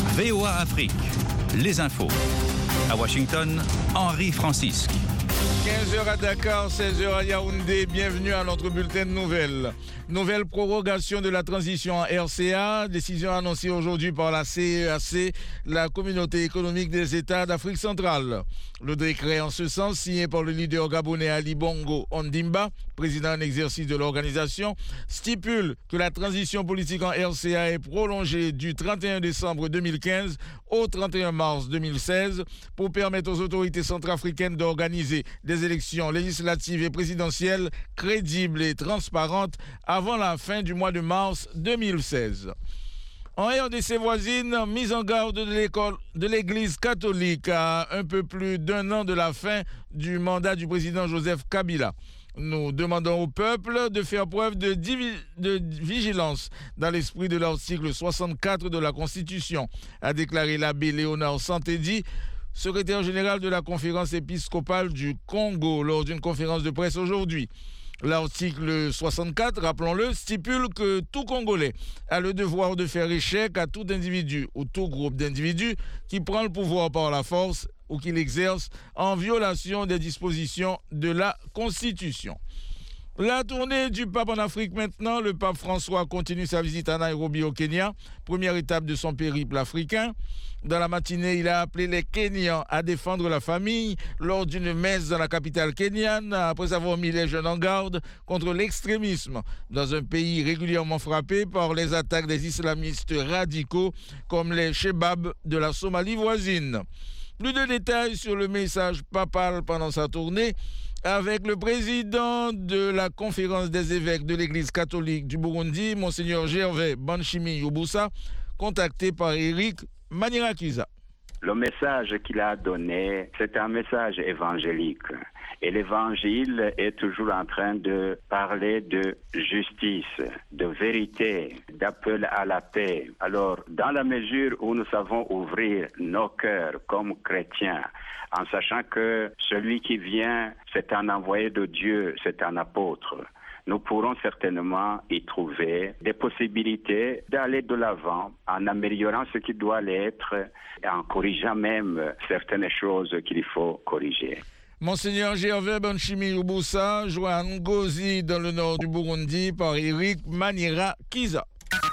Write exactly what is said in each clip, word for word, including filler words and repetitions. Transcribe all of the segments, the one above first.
V O A Afrique, les infos. À Washington, Henri Francisque. quinze heures à Dakar, seize heures à Yaoundé. Bienvenue à notre bulletin de nouvelles. Nouvelle prorogation de la transition en R C A. Décision annoncée aujourd'hui par la C E A C, la Communauté économique des États d'Afrique centrale. Le décret en ce sens, signé par le leader gabonais Ali Bongo Ondimba, président en exercice de l'organisation, stipule que la transition politique en R C A est prolongée du trente et un décembre deux mille quinze au trente et un mars deux mille seize pour permettre aux autorités centrafricaines d'organiser des élections législatives et présidentielles crédibles et transparentes avant la fin du mois de mars deux mille seize. En R D C voisine, mise en garde de l'école de l'Église catholique à un peu plus d'un an de la fin du mandat du président Joseph Kabila. Nous demandons au peuple de faire preuve de, divi- de vigilance dans l'esprit de l'article soixante-quatre de la Constitution, a déclaré l'abbé Léonard Santédi, secrétaire général de la conférence épiscopale du Congo, lors d'une conférence de presse aujourd'hui. L'article soixante-quatre, rappelons-le, stipule que tout Congolais a le devoir de faire échec à tout individu ou tout groupe d'individus qui prend le pouvoir par la force ou qui l'exerce en violation des dispositions de la Constitution. La tournée du pape en Afrique maintenant. Le pape François continue sa visite à Nairobi au Kenya, première étape de son périple africain. Dans la matinée, il a appelé les Kenyans à défendre la famille lors d'une messe dans la capitale kenyane, après avoir mis les jeunes en garde contre l'extrémisme dans un pays régulièrement frappé par les attaques des islamistes radicaux comme les Shebab de la Somalie voisine. Plus de détails sur le message papal pendant sa tournée avec le président de la conférence des évêques de l'Église catholique du Burundi, Monseigneur Gervais Banshimi Yubusa, contacté par Eric Manirakiza. Le message qu'il a donné, c'est un message évangélique. Et l'évangile est toujours en train de parler de justice, de vérité, d'appel à la paix. Alors, dans la mesure où nous savons ouvrir nos cœurs comme chrétiens, en sachant que celui qui vient, c'est un envoyé de Dieu, c'est un apôtre, nous pourrons certainement y trouver des possibilités d'aller de l'avant en améliorant ce qui doit l'être et en corrigeant même certaines choses qu'il faut corriger. Monseigneur Gervais Banshimi Yubusa, joint Ngozi dans le nord du Burundi par Eric Manirakiza.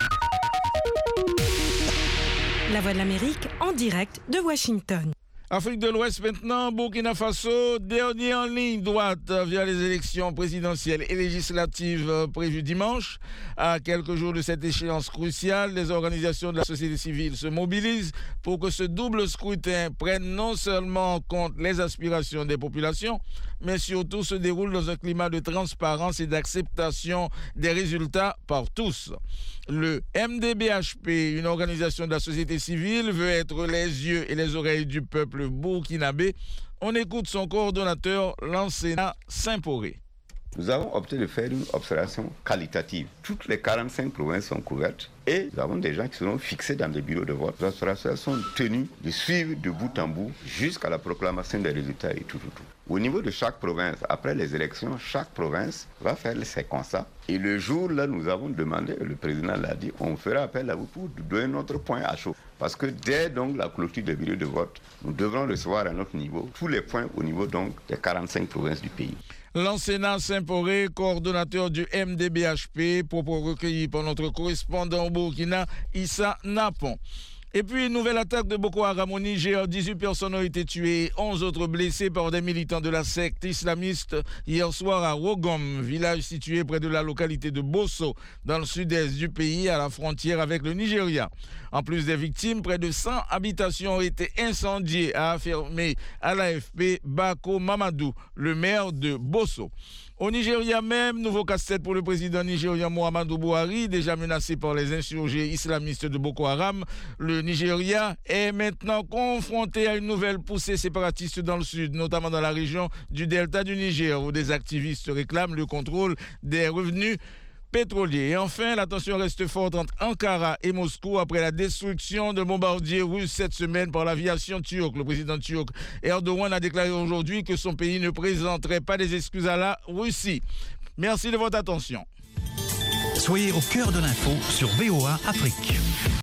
La Voix de l'Amérique en direct de Washington. Afrique de l'Ouest maintenant, Burkina Faso, dernier en ligne droite via les élections présidentielles et législatives prévues dimanche. À quelques jours de cette échéance cruciale, les organisations de la société civile se mobilisent pour que ce double scrutin prenne non seulement en compte les aspirations des populations, mais surtout se déroule dans un climat de transparence et d'acceptation des résultats par tous. Le M D B H P, une organisation de la société civile, veut être les yeux et les oreilles du peuple burkinabé. On écoute son coordonnateur, Lansena Saint-Poré. Nous avons opté de faire une observation qualitative. Toutes les quarante-cinq provinces sont couvertes et nous avons des gens qui seront fixés dans des bureaux de vote. Les observateurs sont tenus de suivre de bout en bout jusqu'à la proclamation des résultats et tout, tout, tout. Au niveau de chaque province, après les élections, chaque province va faire ses constats. Et le jour là, nous avons demandé, le président l'a dit, on fera appel à vous pour donner notre point à chaud. Parce que dès donc la clôture des bureaux de vote, nous devrons recevoir à notre niveau tous les points au niveau donc des quarante-cinq provinces du pays. Lansena Saint-Poré, coordonnateur du M D B H P, propos recueillis par notre correspondant au Burkina, Issa Napon. Et puis, une nouvelle attaque de Boko Haram au Niger. dix-huit personnes ont été tuées et onze autres blessées par des militants de la secte islamiste hier soir à Rogom, village situé près de la localité de Bosso, dans le sud-est du pays, à la frontière avec le Nigeria. En plus des victimes, près de cent habitations ont été incendiées, a affirmé à l'A F P Bako Mamadou, le maire de Bosso. Au Nigeria même, nouveau casse-tête pour le président nigérien Muhammadu Buhari, déjà menacé par les insurgés islamistes de Boko Haram. Le Nigeria est maintenant confronté à une nouvelle poussée séparatiste dans le sud, notamment dans la région du delta du Niger, où des activistes réclament le contrôle des revenus pétroliers. Et enfin, la tension reste forte entre Ankara et Moscou après la destruction de bombardiers russes cette semaine par l'aviation turque. Le président turc Erdogan a déclaré aujourd'hui que son pays ne présenterait pas des excuses à la Russie. Merci de votre attention. Soyez au cœur de l'info sur V O A Afrique.